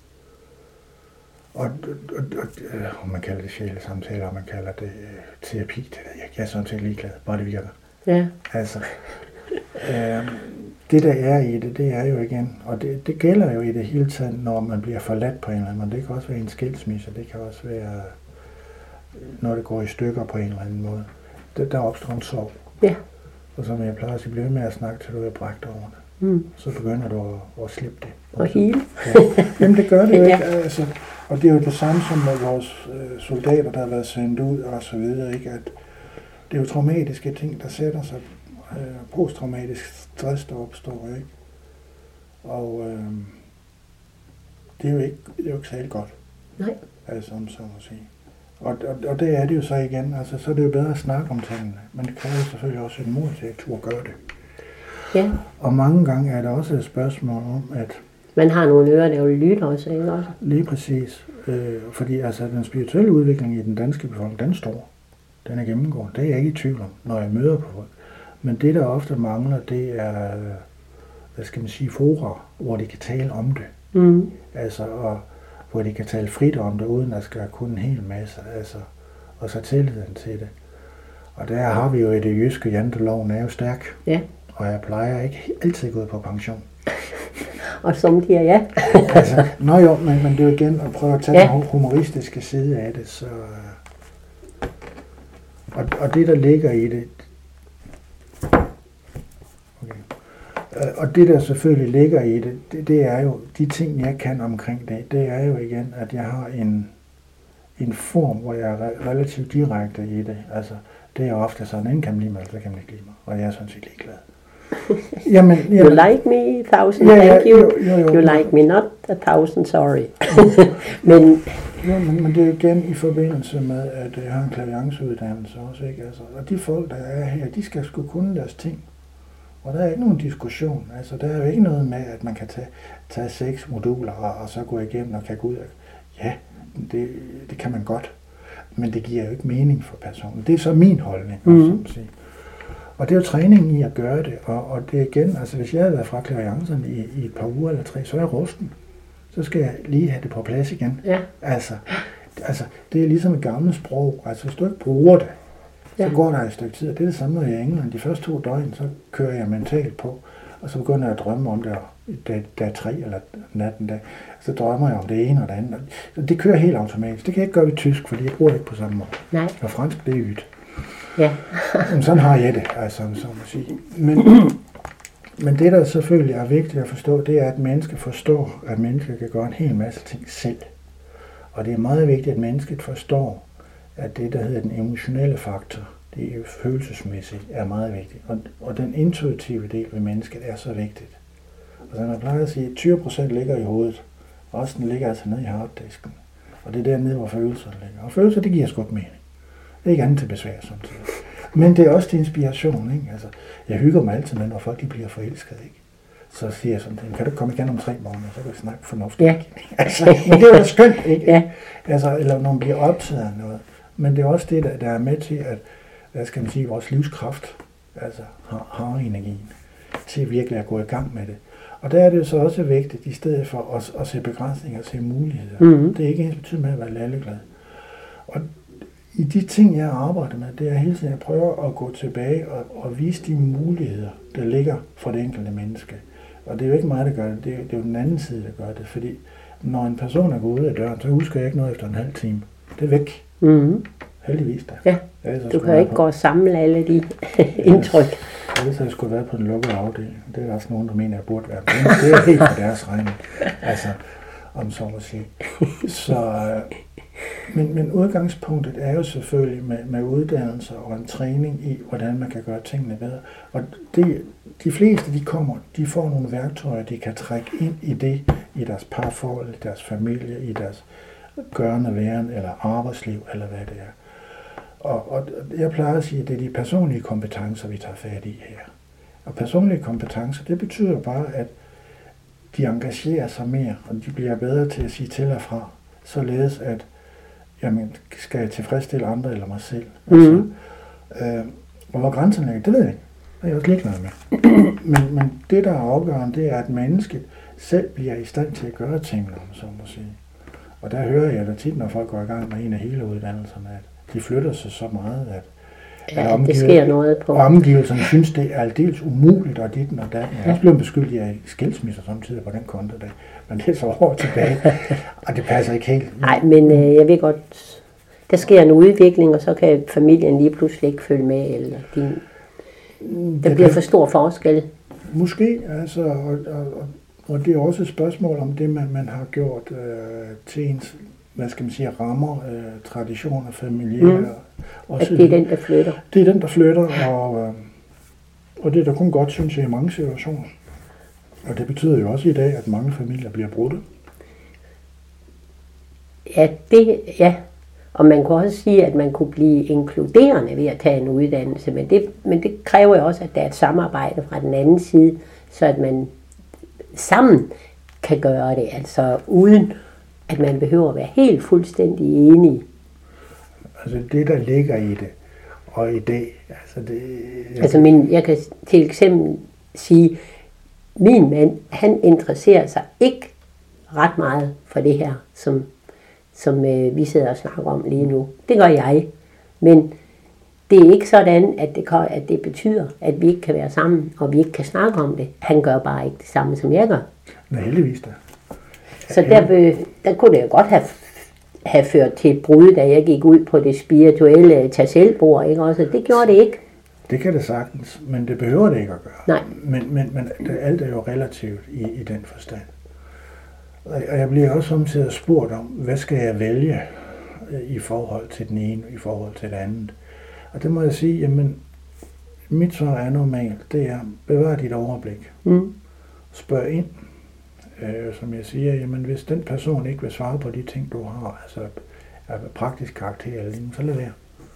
B: og, og, og øh, man kalder det sjælesamtaler, og man kalder det øh, terapi, det ved jeg ikke. Jeg er sådan set ligeglad, bare det virker. Ja. Altså, øh, det der er i det, det er jo igen, og det, det gælder jo i det hele taget, når man bliver forladt på en eller anden måde. Det kan også være en skilsmisse, det kan også være, når det går i stykker på en eller anden måde. Det, der opstår en sorg. Ja. Og som jeg plejer at sige, bliver med at snakke, til du er brægt over det. Mm. Så begynder du at, at slippe det.
A: Og hele.
B: Ja. Jamen det gør det jo ikke. Ja. Altså, og det er jo det samme som med vores øh, soldater, der har været sendt ud og så videre. Ikke? At det er jo traumatiske ting, der sætter sig. Øh, posttraumatisk stress, der opstår, ikke? Og øh, det er jo ikke, det er jo ikke særlig godt. Nej. Altså, om så må sige. Og, og, og det er det jo så igen, altså så er det jo bedre at snakke om tingene, men det kræver selvfølgelig også en mod til at turde gøre det. Ja. Og mange gange er der også et spørgsmål om, at
A: man har nogle ører, der jo lytter også, ikke også?
B: Lige præcis. Øh, fordi altså den spirituelle udvikling i den danske befolkning, den er stor. Den er gennemgående. Det er jeg ikke i tvivl om, når jeg møder på folk. Men det, der ofte mangler, det er, hvad skal man sige, fora, hvor de kan tale om det. Mm. Altså, og, hvor de kan tale frit om det, uden at skal kunne en hel masse. Altså, og så tilliden til det. Og der har vi jo i det jyske, janteloven er jo stærk. Ja. Og jeg plejer ikke altid gået på pension.
A: Og som de er, ja.
B: altså, nå jo, men, men det er jo igen at prøve at tage ja. den humoristiske side af det. Så, og, og det, der ligger i det, og det, der selvfølgelig ligger i det, det, det er jo, de ting, jeg kan omkring det, det er jo igen, at jeg har en, en form, hvor jeg er relativt direkte i det. Altså, det er ofte sådan, enten kan man lide mig, eller så kan man ikke lide mig. Og jeg er sådan set ligeglad. Jamen, jamen,
A: you like me, thousand
B: ja,
A: thank you.
B: Jo, jo, jo,
A: you like me not, a thousand sorry. men,
B: jo, men, men det er jo igen i forbindelse med, at jeg har en klavianceuddannelse også, ikke? Altså, og de folk, der er her, de skal sgu kunne deres ting. Og der er ikke nogen diskussion. Altså, der er jo ikke noget med, at man kan tage, tage seks moduler og, og så gå igennem og kan gå ud og... Ja, det, det kan man godt. Men det giver jo ikke mening for personen. Det er så min holdning, mm. som siger. Og det er jo træningen i at gøre det. Og, og det er igen, altså hvis jeg havde været fra klaviancerne i, i et par uger eller tre, så er jeg rusten. Så skal jeg lige have det på plads igen. Ja. Altså, altså, det er ligesom et gammelt sprog. Altså, hvis du ikke bruger det, så ja. går der et stykke tid, og det er det samme, når jeg er i England. De første to døgn, så kører jeg mentalt på, og så begynder jeg at drømme om det, dag, dag tre eller natten dag. Så drømmer jeg om det ene og det andet. Det kører helt automatisk. Det kan jeg ikke gøre ved tysk, fordi jeg bruger det ikke på samme måde. Nej. Og fransk, det er ydt.
A: Ja.
B: Men sådan har jeg det, altså, så må sige. Men, men det, der selvfølgelig er vigtigt at forstå, det er, at mennesket forstår, at mennesket kan gøre en hel masse ting selv. Og det er meget vigtigt, at mennesket forstår, at det, der hedder den emotionelle faktor, det er følelsesmæssigt, er meget vigtigt. Og, og den intuitive del ved mennesket er så vigtigt. Og så man plejer at sige, at tyve procent ligger i hovedet, resten ligger altså nede i harddisken. Og det er dernede, hvor følelserne ligger. Og følelser, det giver sgu ikke mening. Det er ikke andet til besvær, samtidig. Men det er også til inspiration, ikke? Altså, jeg hygger mig altid med, når folk de bliver forelsket, ikke? Så siger jeg sådan, kan du komme igen om tre måneder, så kan vi snakke fornuftigt.
A: Ja.
B: Altså, men det er jo da skønt, ikke?
A: Ja.
B: Altså, eller når man bliver optaget af noget. Men det er også det, der, der er med til, at, hvad skal man sige, vores livskraft, altså har, har energien, til virkelig at gå i gang med det. Og der er det jo så også vigtigt, i stedet for at, at se begrænsninger, at se muligheder. Mm-hmm. Det er ikke ens betydning med at være lalleglad. Og i de ting, jeg arbejder med, det er hele tiden, at jeg prøver at gå tilbage og, og vise de muligheder, der ligger for det enkelte menneske. Og det er jo ikke mig, der gør det, det er, det er jo den anden side, der gør det. Fordi når en person er gået ud af døren, så husker jeg ikke noget efter en halv time. Det er væk.
A: Mm-hmm.
B: Heldigvis da.
A: Ja, du kan ikke gå og samle alle de indtryk.
B: Ellers har jeg skulle være på den lukkede afdeling. Det er der også nogen, der mener, jeg burde være på. Det er helt på deres regning. Altså, om så må sige. Så, men, men udgangspunktet er jo selvfølgelig med, med uddannelse og en træning i, hvordan man kan gøre tingene bedre. Og det, de fleste, de kommer, de får nogle værktøjer, de kan trække ind i det, i deres parforhold, i deres familie, i deres gørende væren, eller arbejdsliv, eller hvad det er. Og, og jeg plejer at sige, at det er de personlige kompetencer, vi tager fat i her. Og personlige kompetencer, det betyder bare, at de engagerer sig mere, og de bliver bedre til at sige til og fra, således at, jamen, skal jeg tilfredsstille andre eller mig selv? Mm-hmm. Altså, øh, og hvor grænsen ligger, det ved jeg ikke. Det er jeg også ligeglad med. men, men det, der er afgørende, det er, at mennesket selv bliver i stand til at gøre tingene, om så må sige. Og der hører jeg da tit, når folk går i gang med en af hele uddannelserne, at de flytter sig så meget, at,
A: ja, at det sker noget på.
B: Omgivelserne synes, det er aldeles umuligt, og dit og datten. Jeg er også blevet beskyldt af skilsmisser samtidig på den konto der. Men det er så år tilbage, og det passer ikke helt.
A: Nej, men øh, jeg ved godt, der sker en udvikling, og så kan familien lige pludselig ikke følge med, eller de, der det bliver for stor forskel.
B: Måske, altså, og, og, og det er også et spørgsmål om det, man, man har gjort øh, til ens, hvad skal man sige, rammer, øh, traditioner, familier.
A: Mm. Også, at det er den, der flytter.
B: Det er den, der flytter, og, øh, og det er da kun godt, synes jeg, i mange situationer. Og det betyder jo også i dag, at mange familier bliver brudte.
A: Ja, det, ja. Og man kunne også sige, at man kunne blive inkluderende ved at tage en uddannelse, men det, men det kræver jo også, at der er et samarbejde fra den anden side, så at man sammen kan gøre det, altså uden at man behøver at være helt fuldstændig enige.
B: Altså det, der ligger i det, og i dag, altså det... Jeg...
A: Altså min, jeg kan til eksempel sige, min mand, han interesserer sig ikke ret meget for det her, som, som øh, vi sidder og snakker om lige nu. Det gør jeg, men det er ikke sådan, at det, at det betyder, at vi ikke kan være sammen, og vi ikke kan snakke om det. Han gør bare ikke det samme, som jeg gør.
B: Nej, heldigvis da.
A: Så der, der kunne det jo godt have, have ført til et brud, da jeg gik ud på det spirituelle tag-selv-bord, ikke også? Det gjorde det ikke.
B: Det kan det sagtens, men det behøver det ikke at gøre.
A: Nej.
B: Men, men, men det, alt er jo relativt i, i den forstand. Og jeg bliver også samtidig spurgt om, hvad skal jeg vælge i forhold til den ene, i forhold til det andet. Og det må jeg sige, jamen, mit svar er normalt, det er, bevar dit overblik. Mm. Spørg ind. Øh, som jeg siger, jamen hvis den person ikke vil svare på de ting, du har, altså af praktisk karakter eller lignende, så lad være.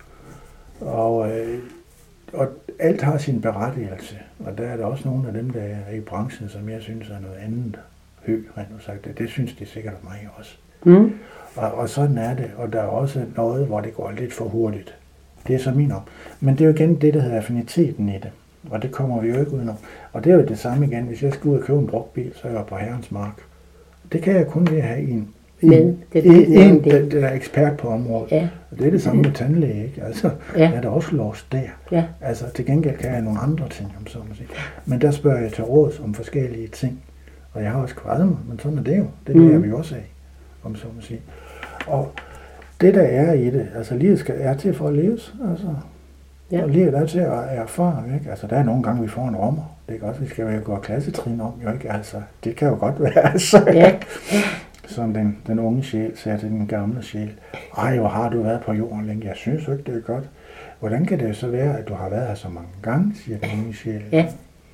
B: Og, øh, og alt har sin berettigelse, og der er der også nogle af dem, der er i branchen, som jeg synes er noget andet hø, rent nu sagt. Det, det synes de sikkert mig også. Mm. Og, og sådan er det, og der er også noget, hvor det går lidt for hurtigt. Det er så min op. Men det er jo igen det, der hedder affiniteten i det. Og det kommer vi jo ikke udenom. Og det er jo det samme igen. Hvis jeg skal ud og købe en brugtbil, så er jeg på herrens mark. Det kan jeg kun ved at have en, en, Men, det en, en der, der er ekspert på området. Ja. Og det er det samme med tandlæge, ikke? Altså, ja. Jeg er da også lost der. Ja. Altså, til gengæld kan jeg nogle andre ting, om så må sige. Men der spørger jeg til råds om forskellige ting. Og jeg har også kvaret mig, men sådan er det jo. Det lærer mm. vi også af, om så må sige. Og det, der er i det, altså livet skal, er til for at leves, altså. Ja. Og livet er til at erfare, ikke? Altså, der er nogle gange, vi får en rommer. Det kan også, vi skal jo gå klassetrin om, jo ikke? Altså, det kan jo godt være, altså. Ja. Som den, den unge sjæl siger til den gamle sjæl. Ej, hvor har du været på jorden længe? Jeg synes ikke, det er godt. Hvordan kan det så være, at du har været her så mange gange, siger den unge sjæl. Ja.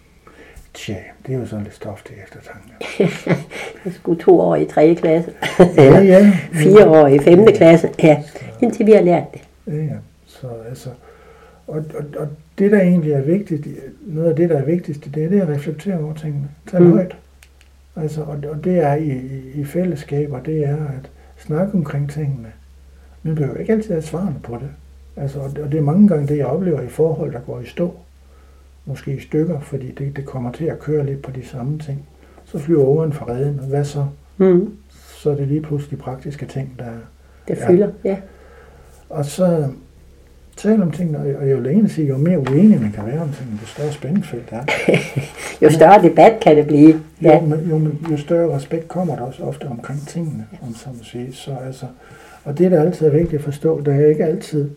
B: Tja, det er jo sådan lidt stof til eftertanke.
A: Jeg skulle to år i tredje klasse.
B: Ja, ja.
A: Fire år i femte klasse. Ja, indtil vi har lært det.
B: Ja, ja. Så altså, og, og, og det, der egentlig er vigtigt, noget af det, der er vigtigst, det er det at reflektere over tingene. Tag mm. højt. Altså, og, og det er i, i, i fællesskaber, det er at snakke omkring tingene. Men det er jo ikke altid at svare på det. Altså, og, og det er mange gange det, jeg oplever i forhold, der går i stå. Måske i stykker, fordi det, det kommer til at køre lidt på de samme ting. Så flyver åren fra reden, og hvad så? Mm. Så er det lige pludselig de praktiske ting, der
A: det fylder, ja.
B: Og så tale om tingene, og jo længere sige, jo mere uenig man kan være om tingene, jo større spændingsfelt er.
A: Jo større debat kan det blive.
B: Ja. Jo, men, jo, jo større respekt kommer der også ofte omkring tingene, ja. Om så må sige. Så, altså, og det, der altid er vigtigt at forstå, der er ikke altid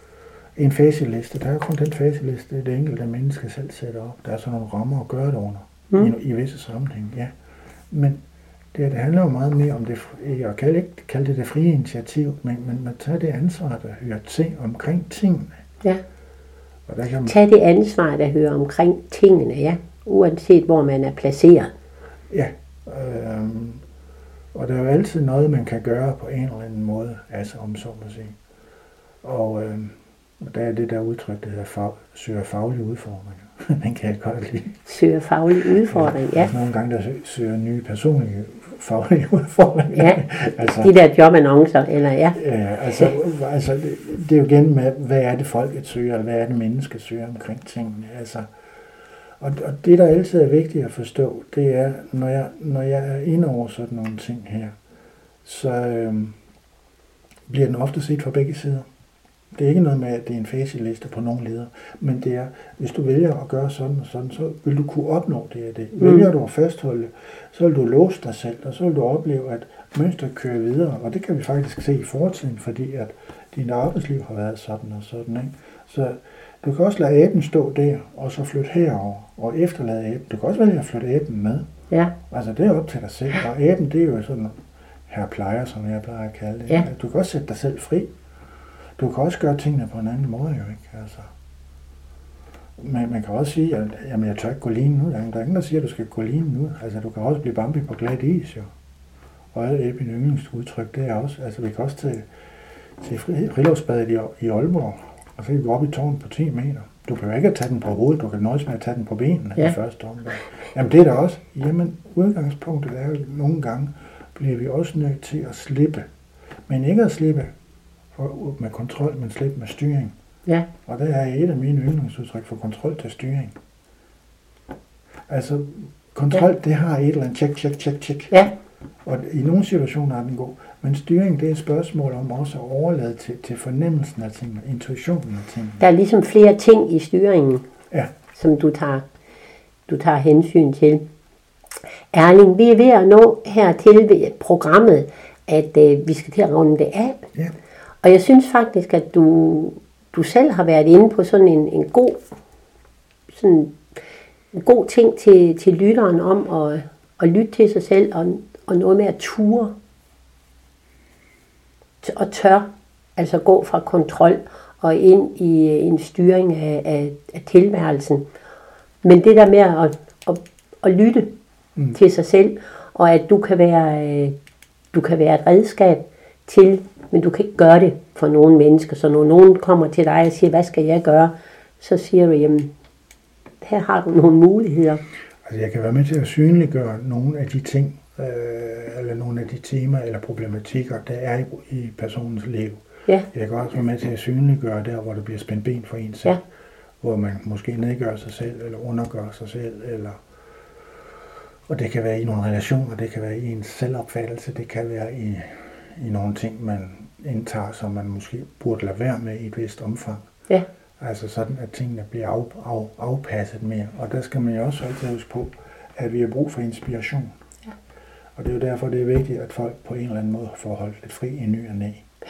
B: en facitliste. Der er kun den facitliste, det enkelte menneske selv sætter op. Der er sådan nogle rammer at gøre det under, mm. i, i visse sammenhæng, ja. Men det, det handler jo meget mere om det, jeg kan ikke kalde det det frie initiativ, men, men man tager det ansvar, der hører til omkring tingene.
A: Ja.
B: Og der kan man...
A: Tag det ansvar, der hører omkring tingene, ja. Uanset hvor man er placeret.
B: Ja. Øh, og der er jo altid noget, man kan gøre på en eller anden måde, altså om så må sige. Og øh, der er det der udtryk, der hedder fag, søger faglige udfordringer. Den kan jeg godt lide.
A: Søger faglige udfordringer, ja.
B: ja. Nogle gange der søger nye personlige faglige udfordringer.
A: Ja, altså, de der jobannoncer, eller ja.
B: Ja, altså, altså det, det er jo igen med, hvad er det folket søger, eller hvad er det mennesket søger omkring tingene. Altså, og, og det, der altid er vigtigt at forstå, det er, når jeg, når jeg er inde over sådan nogle ting her, så øhm, bliver den ofte set fra begge sider. Det er ikke noget med, at det er en facitliste på nogen leder, men det er, hvis du vælger at gøre sådan og sådan, så vil du kunne opnå det og det. Vælger du at fastholde, så vil du låse dig selv, og så vil du opleve, at mønstret kører videre, og det kan vi faktisk se i fortiden, fordi at dit arbejdsliv har været sådan og sådan, ikke? Så du kan også lade aben stå der, og så flytte herover og efterlade aben. Du kan også vælge at flytte aben med.
A: Ja.
B: Altså det er op til dig selv, og aben det er jo sådan, her plejer, som jeg plejer at kalde det.
A: Ja.
B: Du kan også sætte dig selv fri. Du kan også gøre tingene på en anden måde, jo ikke? Altså. Men man kan også sige, at jamen, jeg tør ikke gå linen ud. Der er ingen, der siger, at du skal gå linen ud. Altså, du kan også blive Bambi på glat is, jo. Og det er min yndlingsudtryk, det er også. Altså, vi kan også til, til friluftsbadet i, i Aalborg, og så kan vi gå op i tårnet på ti meter. Du kan jo ikke tage den på hovedet, du kan nøjes med at tage den på benene ja. I første omgang. Jamen, det er der også. Jamen, udgangspunktet er jo, nogle gange bliver vi også nødt til at slippe. Men ikke at slippe for, med kontrol, men slippe med styring.
A: Ja.
B: Og det er et af mine yndlingsudtryk for kontrol til styring. Altså, kontrol, ja. Det har et eller andet tjek, tjek, tjek, tjek.
A: Ja.
B: Og i nogle situationer er den god. Men styring, det er et spørgsmål om også at overlade til, til fornemmelsen af tingene, intuitionen af tingene.
A: Der er ligesom flere ting i styringen,
B: ja.
A: Som du tager, du tager hensyn til. Erling, vi er ved at nå hertil ved programmet, at øh, vi skal til at runde det af.
B: Ja.
A: Og jeg synes faktisk, at du, du selv har været inde på sådan en, en god sådan en god ting til, til lytteren om at, at lytte til sig selv og, og noget med at ture og tør, altså gå fra kontrol og ind i en styring af, af, af tilværelsen. Men det der med at, at, at lytte mm. til sig selv, og at du kan være, du kan være et redskab til, men du kan ikke gøre det for nogle mennesker. Så når nogen kommer til dig og siger, hvad skal jeg gøre? Så siger du, jamen, her har du nogle muligheder.
B: Altså jeg kan være med til at synliggøre nogle af de ting, øh, eller nogle af de temaer eller problematikker, der er i, i personens liv.
A: Ja.
B: Jeg kan også være med til at synliggøre der, hvor der bliver spændt ben for en selv.
A: Ja.
B: Hvor man måske nedgør sig selv, eller undergør sig selv, eller... Og det kan være i nogle relationer, det kan være i ens selvopfattelse, det kan være i, i nogle ting, man indtager, som man måske burde lade være med i et vist omfang.
A: Ja.
B: Altså sådan, at tingene bliver af, af, afpasset mere. Og der skal man jo også altid huske på, at vi har brug for inspiration.
A: Ja.
B: Og det er jo derfor, det er vigtigt, at folk på en eller anden måde får holdt lidt fri i ny og næ.
A: Ja.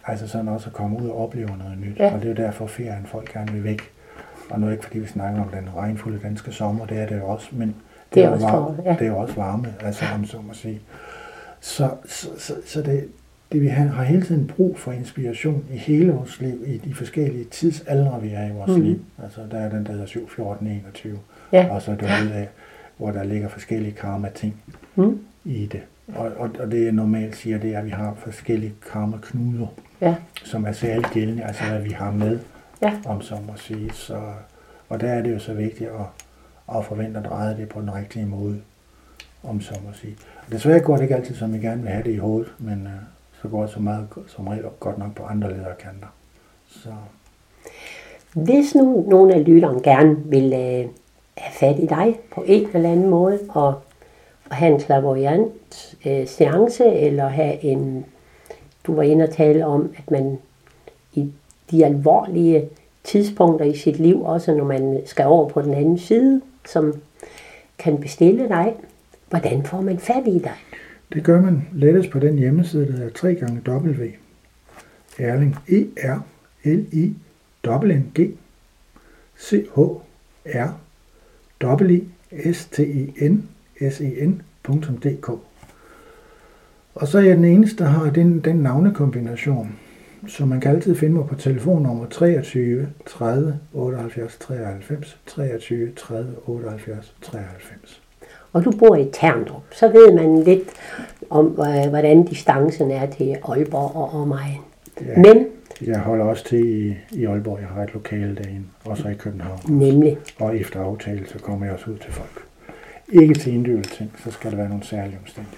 B: Altså sådan også at komme ud og opleve noget nyt.
A: Ja.
B: Og det er jo derfor ferien folk gerne vil væk. Og nu er ikke fordi vi snakker om den regnfulde danske sommer, det er det jo også, men det,
A: Det er
B: er,
A: også
B: varme,
A: for- ja.
B: det er jo også varme, altså om så må sige. Så, så, så, så det, det, vi har, har hele tiden brug for inspiration i hele vores liv, i de forskellige tidsaldre, vi er i vores
A: Mhm.
B: liv. Altså der er den, der hedder syv, fjorten, enogtyve,
A: Ja.
B: og så derudaf, hvor der ligger forskellige karma-ting
A: Mm.
B: i det. Og, og, og det jeg normalt siger, det er, at vi har forskellige karma-knuder,
A: Ja.
B: som er særligt gældende, altså hvad vi har med,
A: Ja.
B: om så må sige. Så, og der er det jo så vigtigt at, at forvente at dreje det på den rigtige måde, om så må sige. Og desværre går det ikke altid, som vi gerne vil have det i hovedet, men øh, så går det så meget som regel godt nok på andre lederkanter. Så
A: Hvis nu nogle af lytterne gerne vil øh, have fat i dig på en eller anden måde, og, og have en clairvoyant øh, seance, eller have en, du var inde og tale om, at man i de alvorlige tidspunkter i sit liv, også når man skal over på den anden side, som kan bestille dig, hvordan får man fat i dig?
B: det gør man lettest på den hjemmeside, der hedder tre gange W. Erling, E R L I N G C H R W I S T E N S E N punktum d k. Og så er jeg den eneste, der har den, den navnekombination, så man kan altid finde mig på telefonnummer treogtyve tredive otteoghalvfjerds treoghalvfems, treogtyve tredive otteoghalvfjerds treoghalvfems.
A: Og du bor i Terndrup, så ved man lidt om, øh, hvordan distancen er til Aalborg og omegn.
B: Ja.
A: Men,
B: Jeg holder også til i, i Aalborg, jeg har et lokale derinde, også i København.
A: nemlig,
B: Og efter aftale, så kommer jeg også ud til folk. Ikke til individuelle ting, så skal der være nogle særlige omstændigheder.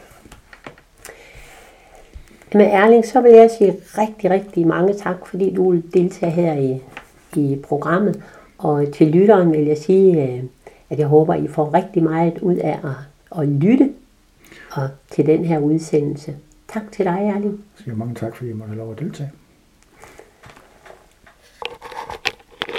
A: med Erling, så vil jeg sige rigtig, rigtig mange tak, fordi du vil deltage her i, i programmet. Og til lytteren vil jeg sige, øh, at jeg håber, I får rigtig meget ud af at, at lytte og til den her udsendelse. Tak til dig, Erling.
B: Jeg siger mange tak, fordi I måtte have lov at deltage.